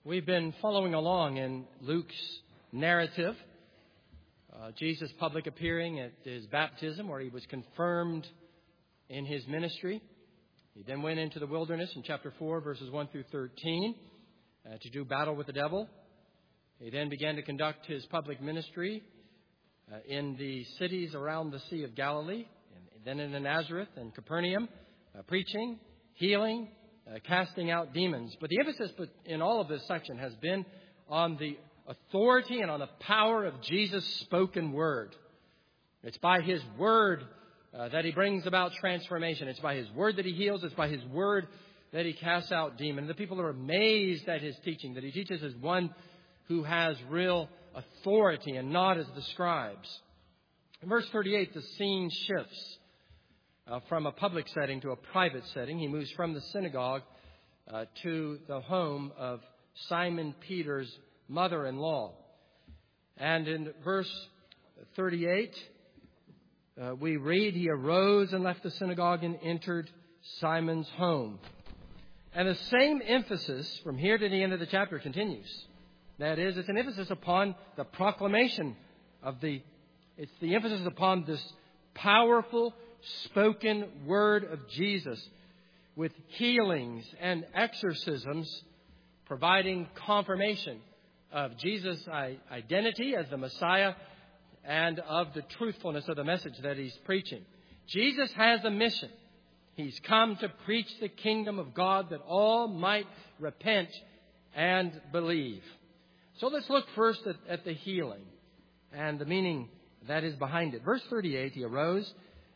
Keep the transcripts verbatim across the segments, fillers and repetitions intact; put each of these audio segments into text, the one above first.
We've been following along in Luke's narrative, uh, Jesus' public appearing at his baptism, where he was confirmed in his ministry. He then went into the wilderness in chapter four, verses one through thirteen, uh, to do battle with the devil. He then began to conduct his public ministry uh, in the cities around the Sea of Galilee, and then in Nazareth and Capernaum, uh, preaching, healing, Uh, casting out demons. But the emphasis in all of this section has been on the authority and on the power of Jesus' spoken word. It's by his word uh, that he brings about transformation. It's by his word that he heals. It's by his word that he casts out demons. The people are amazed at his teaching, that he teaches as one who has real authority and not as the scribes. In verse thirty-eight, the scene shifts. Uh, from a public setting to a private setting. He moves from the synagogue uh, to the home of Simon Peter's mother-in-law. And in verse thirty-eight, uh, we read, he arose and left the synagogue and entered Simon's home. And the same emphasis from here to the end of the chapter continues. That is, it's an emphasis upon the proclamation of the, it's the emphasis upon this powerful spoken word of Jesus, with healings and exorcisms providing confirmation of Jesus' identity as the Messiah and of the truthfulness of the message that he's preaching. Jesus has a mission. He's come to preach the kingdom of God that all might repent and believe. So let's look first at, at the healing and the meaning that is behind it. Verse thirty-eight, he arose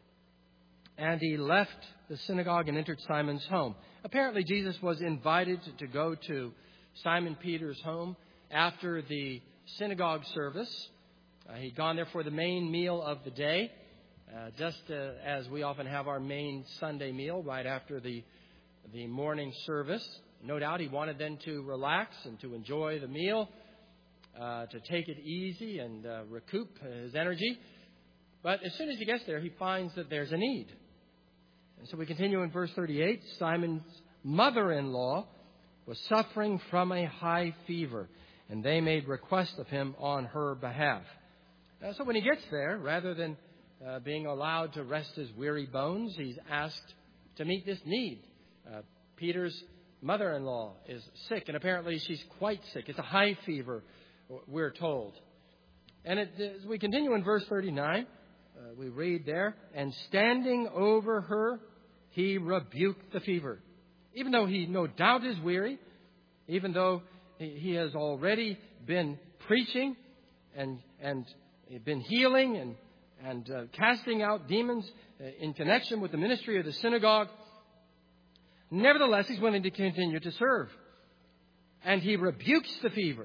and he left the synagogue and entered Simon's home. Apparently, Jesus was invited to go to Simon Peter's home after the synagogue service. Uh, he'd gone there for the main meal of the day, uh, just uh, as we often have our main Sunday meal right after the, the morning service. No doubt he wanted then to relax and to enjoy the meal, uh, to take it easy and uh, recoup his energy. But as soon as he gets there, he finds that there's a need. And so we continue in verse thirty-eight. Simon's mother-in-law was suffering from a high fever, and they made request of him on her behalf. Uh, so when he gets there, rather than uh, being allowed to rest his weary bones, he's asked to meet this need. Uh, Peter's mother-in-law is sick, and apparently she's quite sick. It's a high fever, we're told. And it, as we continue in verse thirty-nine, uh, we read there, and standing over her, he rebuked the fever. Even though he no doubt is weary, even though he has already been preaching and and been healing and, and uh, casting out demons uh, in connection with the ministry of the synagogue, nevertheless, he's willing to continue to serve. And he rebukes the fever.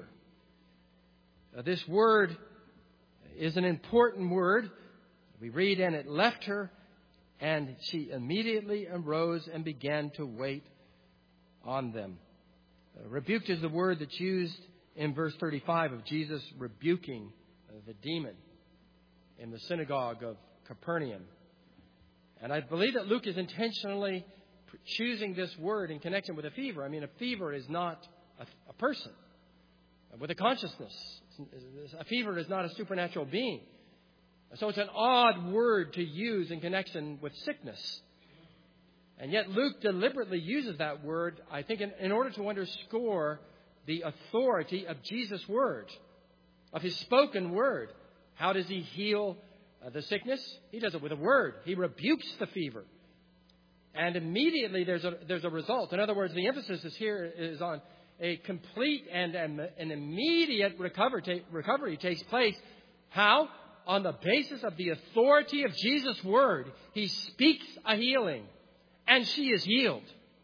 Uh, this word is an important word. We read, and it left her, and she immediately arose and began to wait on them. Uh, rebuked is the word that's used in verse thirty-five of Jesus rebuking uh, the demon in the synagogue of Capernaum. And I believe that Luke is intentionally choosing this word in connection with a fever. I mean, a fever is not a, a person with a consciousness. A fever is not a supernatural being. So it's an odd word to use in connection with sickness. And yet Luke deliberately uses that word, I think, in, in order to underscore the authority of Jesus' word, of his spoken word. How does he heal uh, the sickness? He does it with a word. He rebukes the fever. And immediately there's a, there's a result. In other words, the emphasis is here is on a complete and an immediate recovery, recovery takes place. How? On the basis of the authority of Jesus' word. He speaks a healing, and she is healed.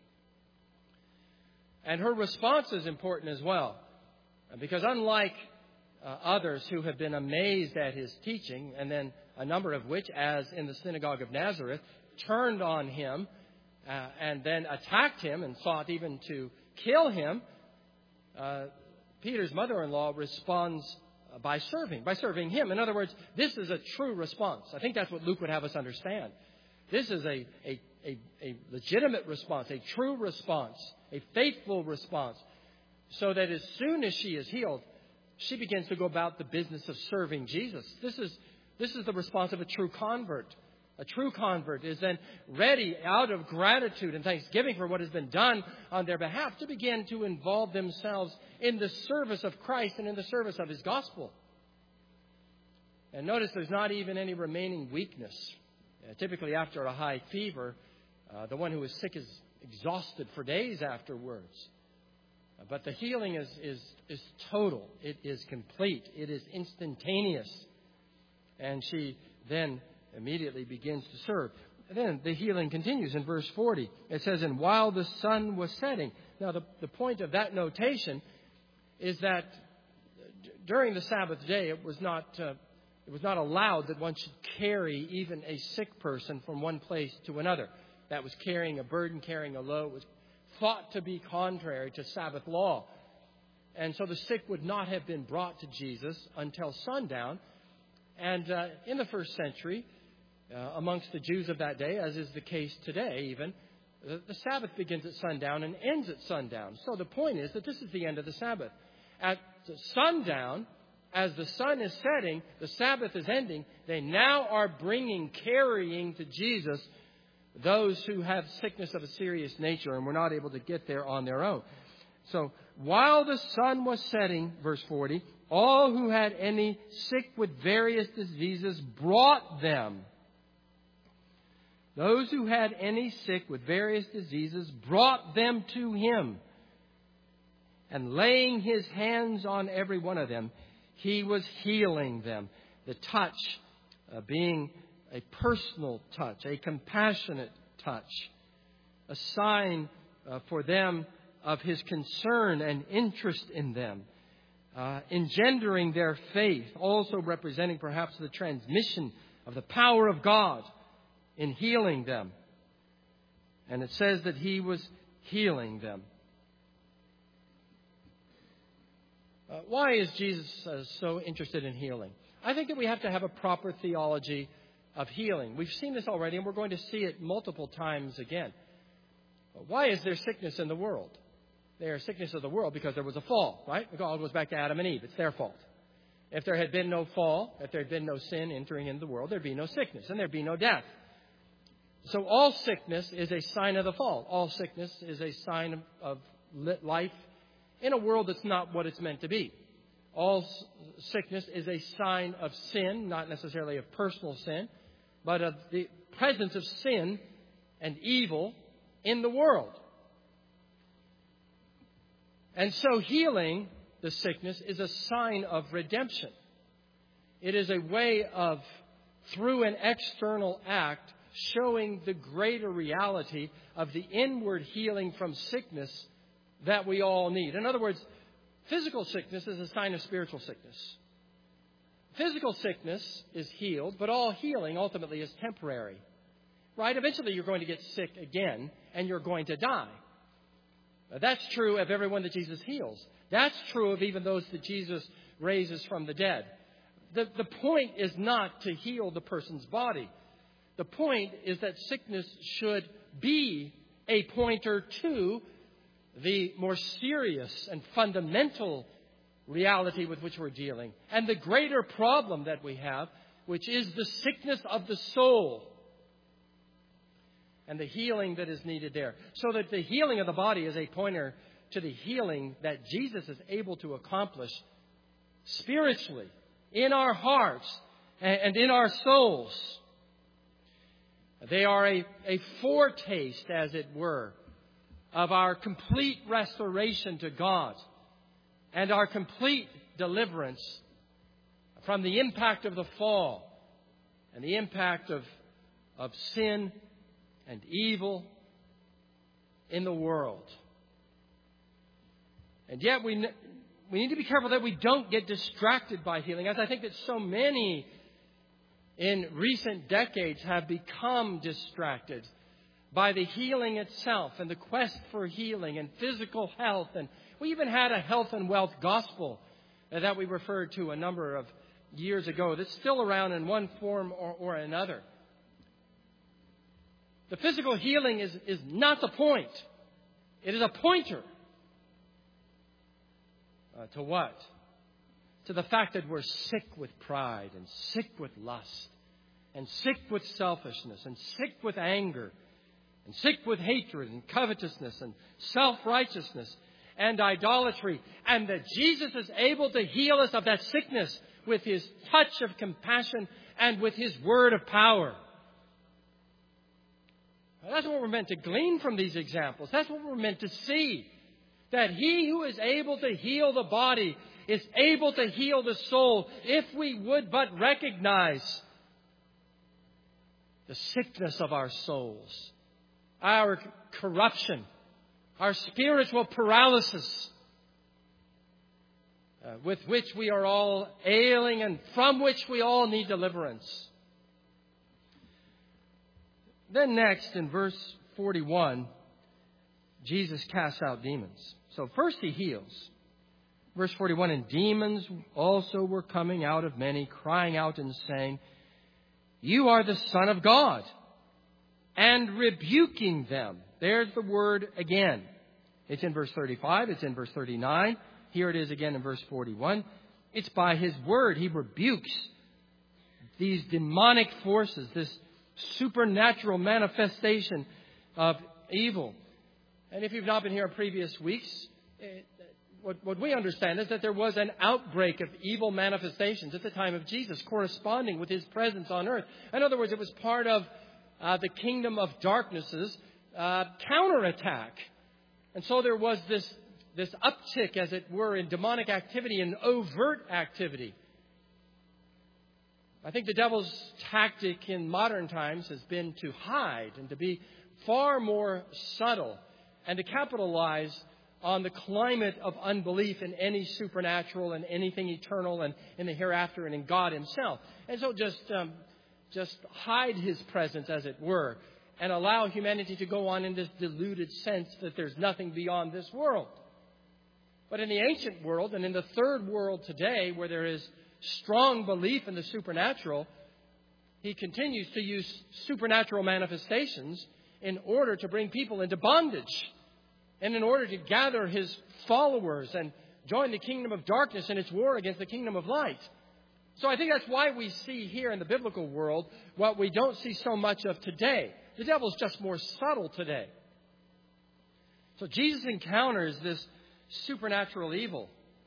And her response is important as well. Because unlike uh, others who have been amazed at his teaching, and then a number of which, as in the synagogue of Nazareth, turned on him uh, and then attacked him and sought even to kill him, uh, Peter's mother-in-law responds by serving, by serving him. In other words, this is a true response. I think that's what Luke would have us understand. This is a, a, a, a legitimate response, a true response, a faithful response so that as soon as she is healed, she begins to go about the business of serving Jesus. This is, this is the response of a true convert. A true convert is then ready, out of gratitude and thanksgiving for what has been done on their behalf, to begin to involve themselves in the service of Christ and in the service of His gospel. And notice there's not even any remaining weakness. Uh, typically after a high fever, uh, the one who is sick is exhausted for days afterwards. Uh, but the healing is, is, is total. It is complete. It is instantaneous. And she then immediately begins to serve. And then the healing continues in verse forty. It says, and while the sun was setting. Now, the, the point of that notation is that d- during the Sabbath day, it was not uh, it was not allowed that one should carry even a sick person from one place to another. That was carrying a burden, carrying a load. It was thought to be contrary to Sabbath law. And so the sick would not have been brought to Jesus until sundown. And uh, in the first century, Uh, amongst the Jews of that day, as is the case today even, the, the Sabbath begins at sundown and ends at sundown. So the point is that this is the end of the Sabbath. At the sundown, as the sun is setting, the Sabbath is ending, they now are bringing, carrying to Jesus those who have sickness of a serious nature and were not able to get there on their own. So while the sun was setting, verse forty, all who had any sick with various diseases brought them. Those who had any sick with various diseases brought them to Him. And laying His hands on every one of them, He was healing them. The touch uh, being a personal touch, a compassionate touch, a sign uh, for them of His concern and interest in them, uh, engendering their faith, also representing perhaps the transmission of the power of God in healing them. And it says that He was healing them. Uh, why is Jesus uh, so interested in healing? I think that we have to have a proper theology of healing. We've seen this already, and we're going to see it multiple times again. Why is there sickness in the world? There is sickness of the world because there was a fall, right? It all goes back to Adam and Eve. It's their fault. If there had been no fall, if there had been no sin entering into the world, there'd be no sickness and there'd be no death. So all sickness is a sign of the fall. All sickness is a sign of, of life in a world that's not what it's meant to be. All sickness is a sign of sin, not necessarily of personal sin, but of the presence of sin and evil in the world. And so healing the sickness is a sign of redemption. It is a way of, through an external act, showing the greater reality of the inward healing from sickness that we all need. In other words, physical sickness is a sign of spiritual sickness. Physical sickness is healed, but all healing ultimately is temporary. Right? Eventually you're going to get sick again and you're going to die. That's true of everyone that Jesus heals. That's true of even those that Jesus raises from the dead. The, the point is not to heal the person's body. The point is that sickness should be a pointer to the more serious and fundamental reality with which we're dealing, and the greater problem that we have, which is the sickness of the soul and the healing that is needed there. So that the healing of the body is a pointer to the healing that Jesus is able to accomplish spiritually in our hearts and in our souls. They are a, a foretaste, as it were, of our complete restoration to God and our complete deliverance from the impact of the fall and the impact of, of sin and evil in the world. And yet we, we need to be careful that we don't get distracted by healing, as I think that so many in recent decades have become distracted by the healing itself and the quest for healing and physical health. And we even had a health and wealth gospel that we referred to a number of years ago that's still around in one form or, or another. The physical healing is, is not the point. It is a pointer. Uh, to what? To the fact that we're sick with pride and sick with lust and sick with selfishness and sick with anger and sick with hatred and covetousness and self-righteousness and idolatry, and that Jesus is able to heal us of that sickness with His touch of compassion and with His word of power. That's what we're meant to glean from these examples. That's what we're meant to see. That He who is able to heal the body is able to heal the soul if we would but recognize the sickness of our souls, our corruption, our spiritual paralysis, uh, with which we are all ailing and from which we all need deliverance. Then next, in verse forty-one, Jesus casts out demons. So first He heals. Verse forty-one, and demons also were coming out of many, crying out and saying, "You are the Son of God," and rebuking them. There's the word again. It's in verse thirty-five. It's in verse thirty-nine. Here it is again in verse forty-one. It's by His word He rebukes these demonic forces, this supernatural manifestation of evil. And if you've not been here in previous weeks, it, what, what we understand is that there was an outbreak of evil manifestations at the time of Jesus, corresponding with His presence on earth. In other words, it was part of uh, the kingdom of darkness's uh, counterattack. And so there was this, this uptick, as it were, in demonic activity and overt activity. I think the devil's tactic in modern times has been to hide and to be far more subtle and to capitalize on the climate of unbelief in any supernatural and anything eternal and in the hereafter and in God Himself. And so just, um, just hide His presence, as it were, and allow humanity to go on in this deluded sense that there's nothing beyond this world. But in the ancient world and in the third world today, where there is strong belief in the supernatural, He continues to use supernatural manifestations in order to bring people into bondage and in order to gather His followers and join the kingdom of darkness in its war against the kingdom of light. So I think that's why we see here in the biblical world what we don't see so much of today. The devil's just more subtle today. So Jesus encounters this supernatural evil.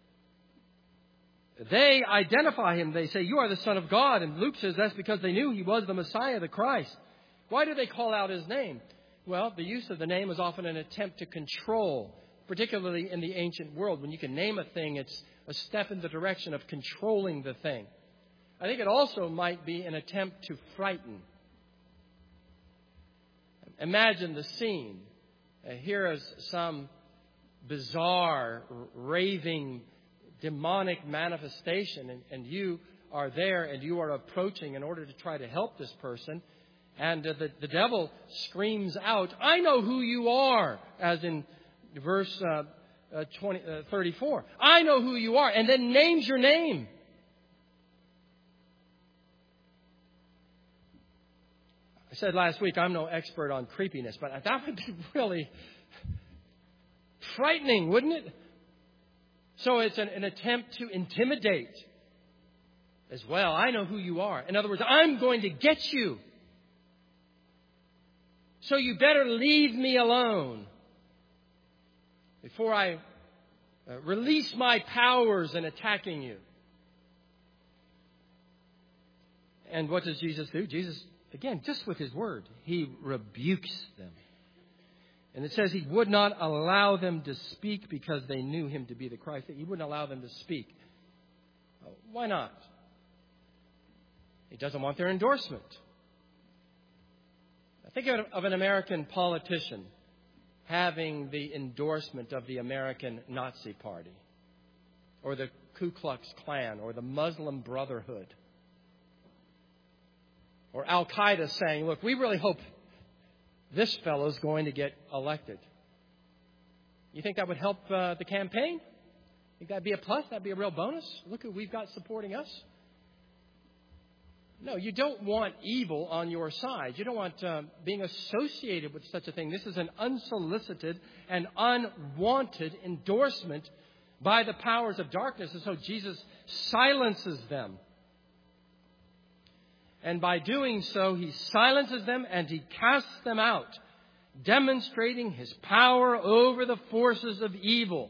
They identify Him. They say, "You are the Son of God." And Luke says that's because they knew He was the Messiah, the Christ. Why do they call out His name? Well, the use of the name is often an attempt to control, particularly in the ancient world. When you can name a thing, it's a step in the direction of controlling the thing. I think it also might be an attempt to frighten. Imagine the scene. Uh, here is some bizarre, raving, demonic manifestation, and, and you are there and you are approaching in order to try to help this person. And uh, the, the devil screams out, "I know who you are," as in verse uh, uh, twenty, uh, thirty-four. "I know who you are," and then names your name. I said last week, I'm no expert on creepiness, but that would be really frightening, wouldn't it? So it's an, an attempt to intimidate as well. "I know who you are." In other words, I'm going to get you. So you better leave me alone before I uh, release my powers in attacking you. And what does Jesus do? Jesus, again, just with His word, He rebukes them. And it says He would not allow them to speak because they knew Him to be the Christ. He wouldn't allow them to speak. Why not? He doesn't want their endorsement. Think of an American politician having the endorsement of the American Nazi Party or the Ku Klux Klan or the Muslim Brotherhood or Al-Qaeda saying, "Look, we really hope this fellow's going to get elected." You think that would help uh, the campaign? Think that'd be a plus? That'd be a real bonus? Look who we've got supporting us. No, you don't want evil on your side. You don't want uh, being associated with such a thing. This is an unsolicited and unwanted endorsement by the powers of darkness. And so Jesus silences them. And by doing so, he silences them and he casts them out, demonstrating his power over the forces of evil.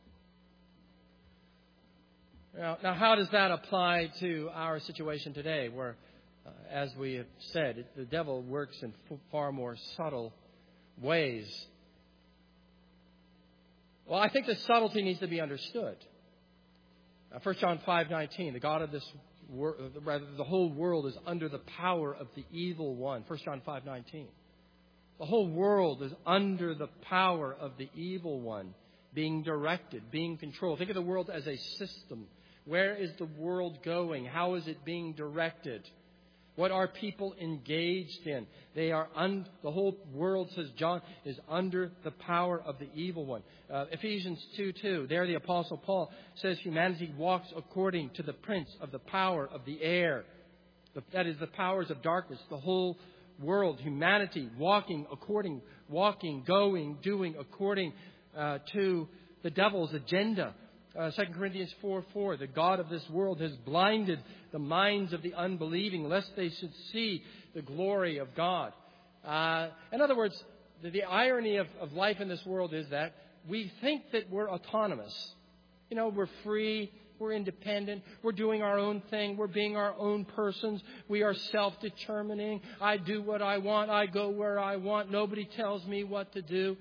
Now, now how does that apply to our situation today, where, uh, as we have said, it, the devil works in f- far more subtle ways? Well, I think the subtlety needs to be understood. Uh, First John five nineteen, the God of this world, rather the whole world is under the power of the evil one. First John five nineteen. The whole world is under the power of the evil one, being directed, being controlled. Think of the world as a system. Where is the world going? How is it being directed? What are people engaged in? They are un- the whole world, says John, is under the power of the evil one. Uh, Ephesians two two, there the Apostle Paul says humanity walks according to the prince of the power of the air. The, that is the powers of darkness. The whole world, humanity walking according, walking, going, doing according uh, to the devil's agenda. Uh, Second Corinthians four four, the God of this world has blinded the minds of the unbelieving, lest they should see the glory of God. Uh, in other words, the, the irony of, of life in this world is that we think that we're autonomous. You know, we're free, we're independent, we're doing our own thing, we're being our own persons, we are self-determining. I do what I want, I go where I want, nobody tells me what to do.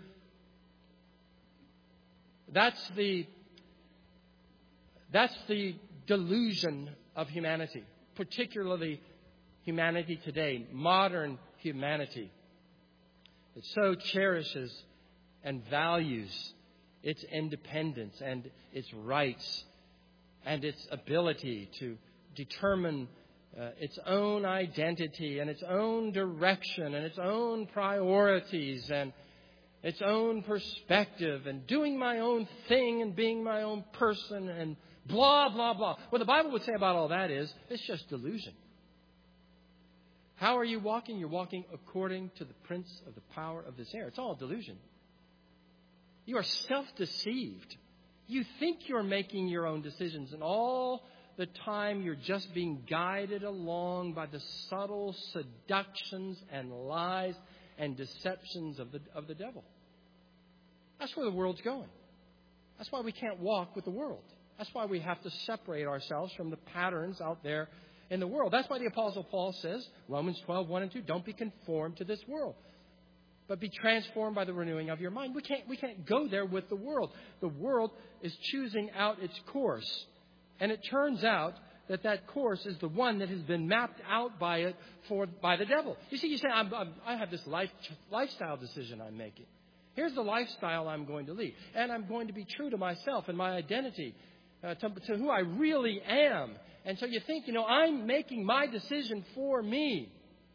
That's the That's the delusion of humanity, particularly humanity today, modern humanity. It so cherishes and values its independence and its rights and its ability to determine uh, its own identity and its own direction and its own priorities and its own perspective and doing my own thing and being my own person and blah, blah, blah. What the Bible would say about all that is, it's just delusion. How are you walking? You're walking according to the prince of the power of this air. It's all delusion. You are self-deceived. You think you're making your own decisions, and all the time you're just being guided along by the subtle seductions and lies and deceptions of the of the devil. That's where the world's going. That's why we can't walk with the world. That's why we have to separate ourselves from the patterns out there in the world. That's why the Apostle Paul says, Romans twelve, one and two, don't be conformed to this world, but be transformed by the renewing of your mind. We can't, we can't go there with the world. The world is choosing out its course. And it turns out that that course is the one that has been mapped out by it for by the devil. You see, you say, I'm, I'm, I have this life, lifestyle decision I'm making. Here's the lifestyle I'm going to lead. And I'm going to be true to myself and my identity, uh, to, to who I really am. And so you think, you know, I'm making my decision for me.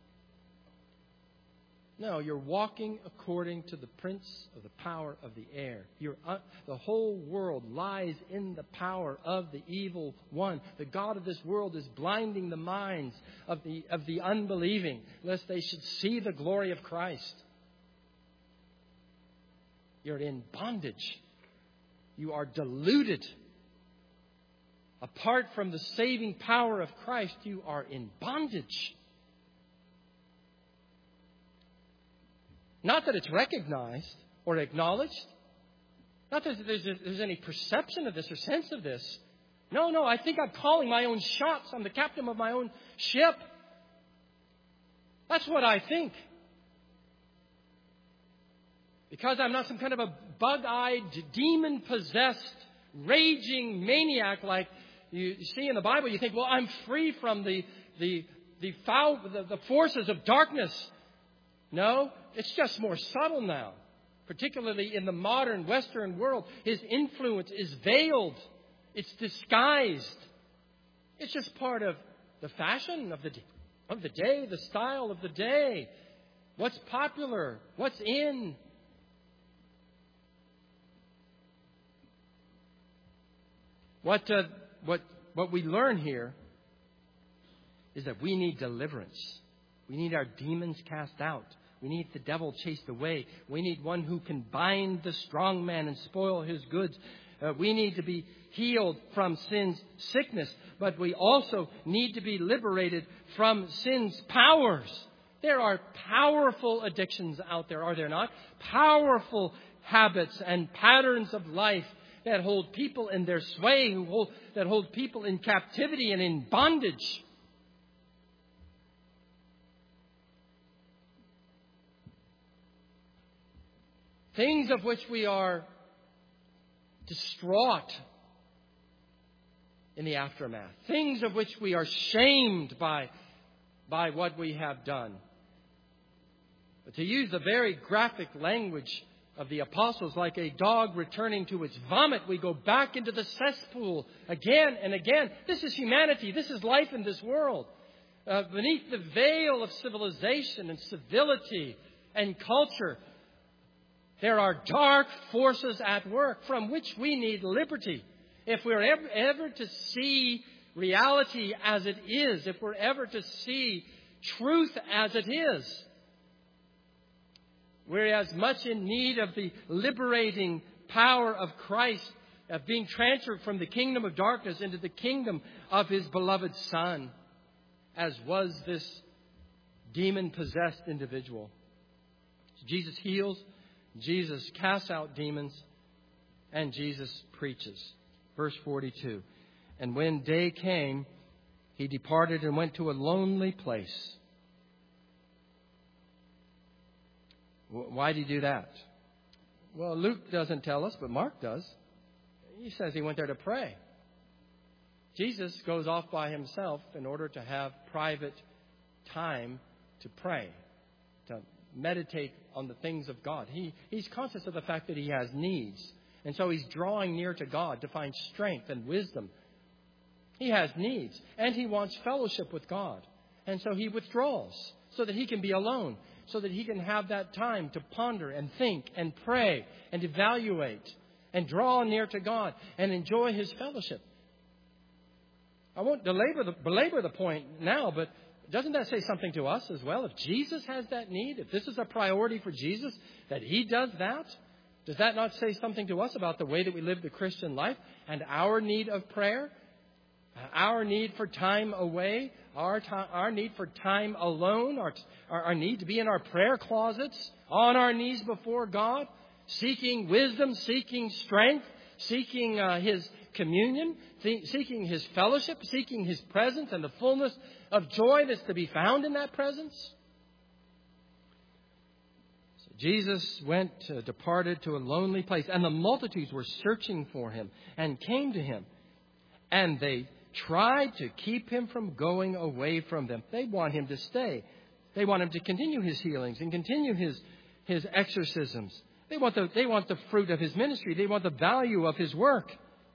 No, you're walking according to the prince of the power of the air. You're, uh, the whole world lies in the power of the evil one. The God of this world is blinding the minds of the of the unbelieving, lest they should see the glory of Christ. You're in bondage. You are deluded. Apart from the saving power of Christ, you are in bondage. Not that it's recognized or acknowledged. Not that there's, there's any perception of this or sense of this. No, no, I think I'm calling my own shots. I'm the captain of my own ship. That's what I think. Because I'm not some kind of a bug-eyed, demon-possessed, raging maniac like you see in the Bible. You think, well, I'm free from the the the foul, the, the forces of darkness. No, it's just more subtle now, particularly in the modern Western world. His influence is veiled. It's disguised. It's just part of the fashion of the of the day, the style of the day. What's popular? What's in? What uh, what what we learn here is that we need deliverance. We need our demons cast out. We need the devil chased away. We need one who can bind the strong man and spoil his goods. Uh, we need to be healed from sin's sickness, but we also need to be liberated from sin's powers. There are powerful addictions out there, are there not? Powerful habits and patterns of life that hold people in their sway, who hold, that hold people in captivity and in bondage. Things of which we are distraught in the aftermath. Things of which we are shamed by, by what we have done. But to use the very graphic language of the apostles, like a dog returning to its vomit, we go back into the cesspool again and again. This is humanity. This is life in this world. Uh, beneath the veil of civilization and civility and culture, there are dark forces at work from which we need liberty. If we're ever, ever to see reality as it is, if we're ever to see truth as it is, we're as much in need of the liberating power of Christ, of being transferred from the kingdom of darkness into the kingdom of His beloved Son, as was this demon-possessed individual. So Jesus heals, Jesus casts out demons, and Jesus preaches. Verse forty-two. And when day came, He departed and went to a lonely place. Why did He do that? Well, Luke doesn't tell us, but Mark does. He says He went there to pray. Jesus goes off by Himself in order to have private time to pray, to meditate on the things of God. He, he's conscious of the fact that He has needs. And so He's drawing near to God to find strength and wisdom. He has needs. And He wants fellowship with God. And so He withdraws so that He can be alone. So that He can have that time to ponder and think and pray and evaluate and draw near to God and enjoy His fellowship. I won't belabor the, belabor the point now, but doesn't that say something to us as well? If Jesus has that need, if this is a priority for Jesus, that He does that, does that not say something to us about the way that we live the Christian life and our need of prayer, our need for time away, our time, our need for time alone, our, our, our need to be in our prayer closets, on our knees before God, seeking wisdom, seeking strength, seeking uh, His communion, th- seeking His fellowship, seeking His presence and the fullness of joy that's to be found in that presence? So Jesus went, uh, departed to a lonely place, and the multitudes were searching for Him and came to Him. And they tried to keep Him from going away from them. They want Him to stay. They want Him to continue His healings and continue His, his exorcisms. They want the, they want the fruit of His ministry. They want the value of His work.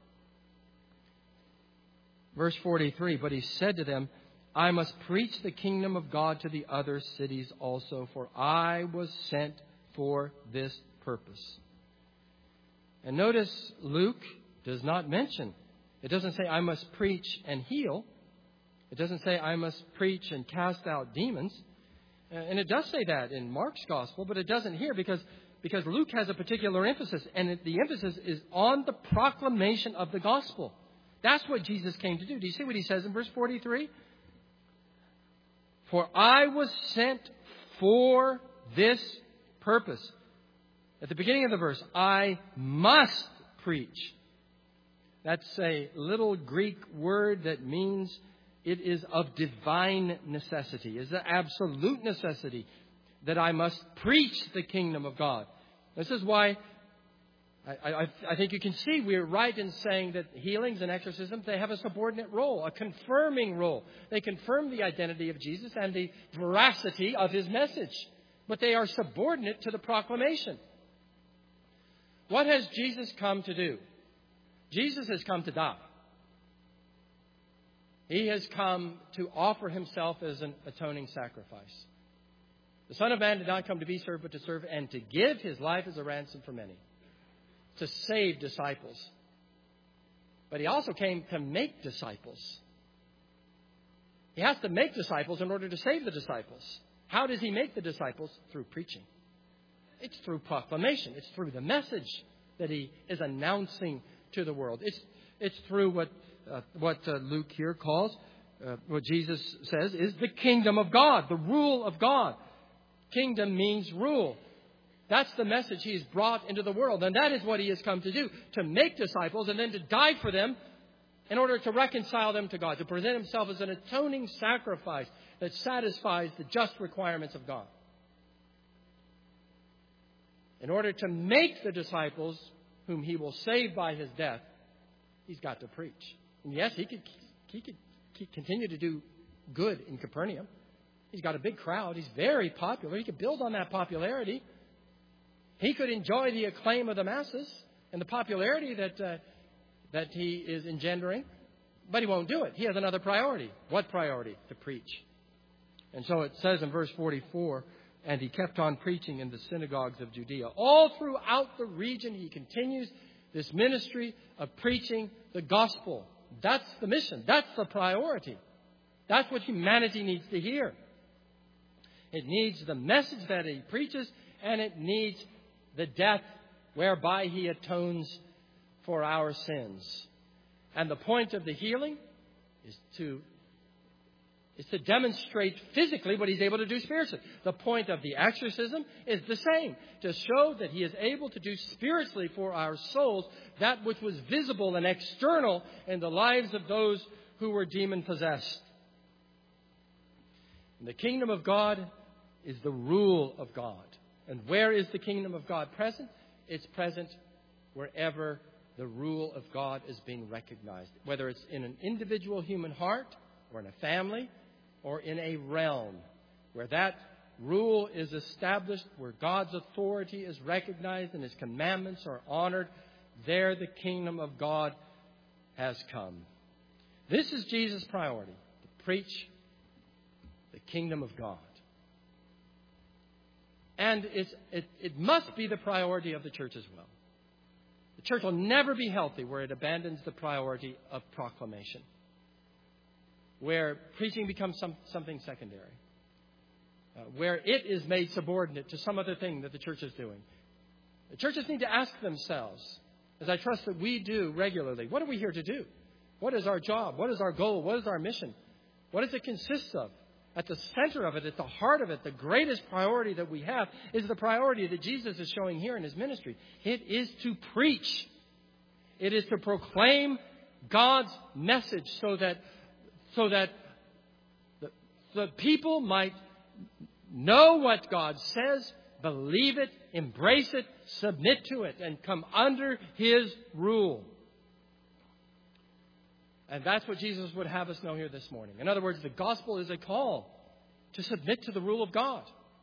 Verse forty-three, but He said to them, I must preach the kingdom of God to the other cities also, for I was sent for this purpose. And notice Luke does not mention, it doesn't say I must preach and heal. It doesn't say I must preach and cast out demons. And it does say that in Mark's gospel, but it doesn't here because, because Luke has a particular emphasis, and it, the emphasis is on the proclamation of the gospel. That's what Jesus came to do. Do you see what He says in verse forty-three? For I was sent for this purpose. At the beginning of the verse, I must preach. That's a little Greek word that means it is of divine necessity. It's an absolute necessity that I must preach the kingdom of God. This is why I, I, I think you can see we're right in saying that healings and exorcisms, they have a subordinate role, a confirming role. They confirm the identity of Jesus and the veracity of His message. But they are subordinate to the proclamation. What has Jesus come to do? Jesus has come to die. He has come to offer Himself as an atoning sacrifice. The Son of Man did not come to be served, but to serve and to give His life as a ransom for many. To save disciples. But He also came to make disciples. He has to make disciples in order to save the disciples. How does He make the disciples? Through preaching. It's through proclamation. It's through the message that He is announcing to the world. It's it's through what uh, what uh, Luke here calls, uh, what Jesus says is the kingdom of God, the rule of God. Kingdom means rule. That's the message He has brought into the world. And that is what He has come to do, to make disciples and then to die for them in order to reconcile them to God, to present Himself as an atoning sacrifice that satisfies the just requirements of God. In order to make the disciples whom He will save by His death, He's got to preach. And yes, He could, he could he continue to do good in Capernaum. He's got a big crowd. He's very popular. He could build on that popularity. He could enjoy the acclaim of the masses and the popularity that uh, that He is engendering. But He won't do it. He has another priority. What priority? To preach. And so it says in verse forty-four, and He kept on preaching in the synagogues of Judea. All throughout the region, He continues this ministry of preaching the gospel. That's the mission. That's the priority. That's what humanity needs to hear. It needs the message that He preaches, and it needs the death whereby He atones for our sins. And the point of the healing is to is to demonstrate physically what He's able to do spiritually. The point of the exorcism is the same, to show that He is able to do spiritually for our souls that which was visible and external in the lives of those who were demon-possessed. And the kingdom of God is the rule of God. And where is the kingdom of God present? It's present wherever the rule of God is being recognized, whether it's in an individual human heart or in a family or in a realm where that rule is established, where God's authority is recognized and His commandments are honored. There the kingdom of God has come. This is Jesus' priority, to preach the kingdom of God. And it's, it, it must be the priority of the church as well. The church will never be healthy where it abandons the priority of proclamation, where preaching becomes some, something secondary, uh, where it is made subordinate to some other thing that the church is doing. The churches need to ask themselves, as I trust that we do regularly, what are we here to do? What is our job? What is our goal? What is our mission? What does it consist of? At the center of it, at the heart of it, the greatest priority that we have is the priority that Jesus is showing here in His ministry. It is to preach. It is to proclaim God's message so that so that the, the people might know what God says, believe it, embrace it, submit to it, and come under His rule. And that's what Jesus would have us know here this morning. In other words, the gospel is a call to submit to the rule of God,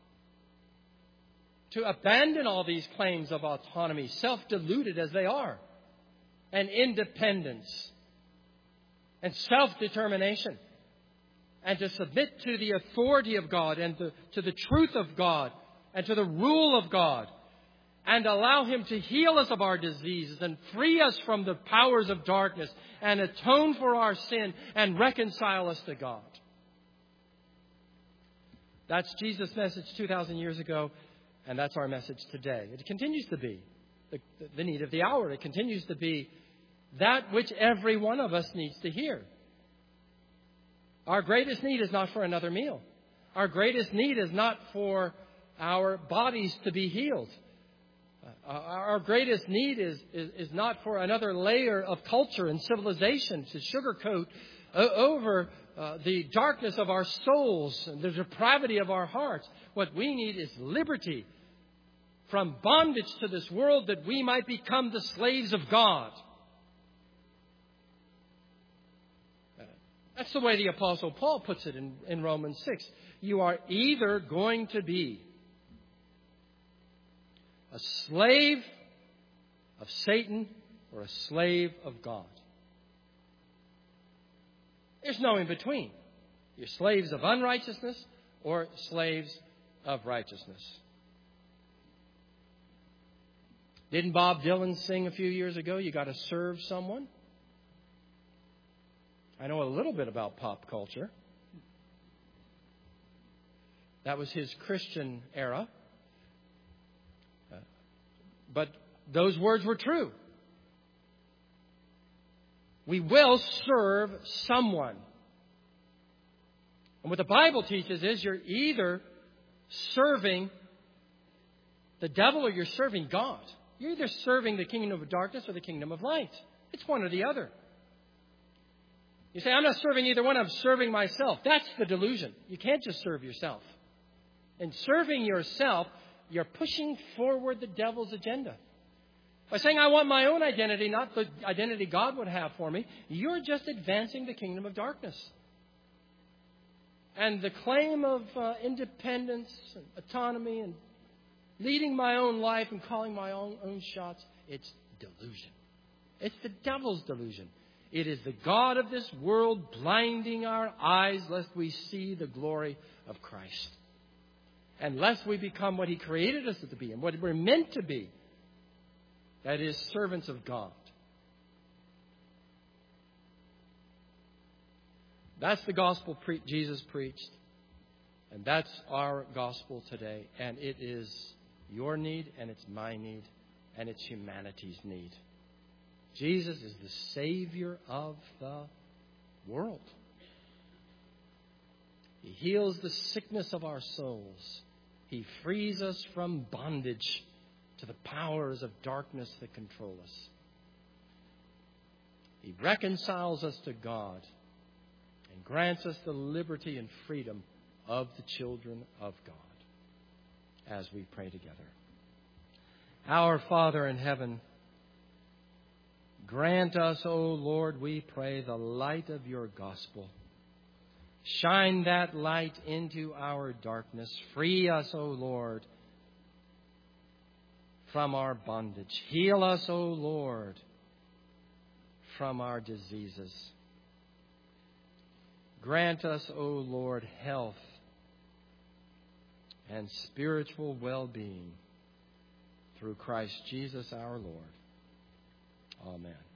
to abandon all these claims of autonomy, self-deluded as they are, and independence, and self-determination, and to submit to the authority of God and the, to the truth of God and to the rule of God, and allow Him to heal us of our diseases and free us from the powers of darkness and atone for our sin and reconcile us to God. That's Jesus' message two thousand years ago, and that's our message today. It continues to be the, the need of the hour. It continues to be that which every one of us needs to hear. Our greatest need is not for another meal. Our greatest need is not for our bodies to be healed. Uh, our greatest need is, is, is not for another layer of culture and civilization to sugarcoat uh, over uh, the darkness of our souls and the depravity of our hearts. What we need is liberty from bondage to this world, that we might become the slaves of God. Uh, that's the way the Apostle Paul puts it in, in Romans six. You are either going to be a slave of Satan or a slave of God. There's no in between. You're slaves of unrighteousness or slaves of righteousness. Didn't Bob Dylan sing a few years ago, you got to serve someone? I know a little bit about pop culture. That was his Christian era. Uh, but those words were true. We will serve someone. And what the Bible teaches is you're either serving the devil or you're serving God. You're either serving the kingdom of darkness or the kingdom of light. It's one or the other. You say, I'm not serving either one, I'm serving myself. That's the delusion. You can't just serve yourself. In serving yourself, you're pushing forward the devil's agenda. By saying, I want my own identity, not the identity God would have for me, you're just advancing the kingdom of darkness. And the claim of uh, independence and autonomy and leading my own life and calling my own, own shots, it's delusion. It's the devil's delusion. It is the God of this world blinding our eyes lest we see the glory of Christ. And lest we become what He created us to be and what we're meant to be. That is, servants of God. That's the gospel pre- Jesus preached. And that's our gospel today. And it is your need, and it's my need, and it's humanity's need. Jesus is the Savior of the world. He heals the sickness of our souls. He frees us from bondage to the powers of darkness that control us. He reconciles us to God and grants us the liberty and freedom of the children of God as we pray together. Our Father in heaven, grant us, O Lord, we pray, the light of your gospel. Shine that light into our darkness. Free us, O Lord, from our bondage. Heal us, O Lord, from our diseases. Grant us, O Lord, health and spiritual well-being through Christ Jesus our Lord. Amen.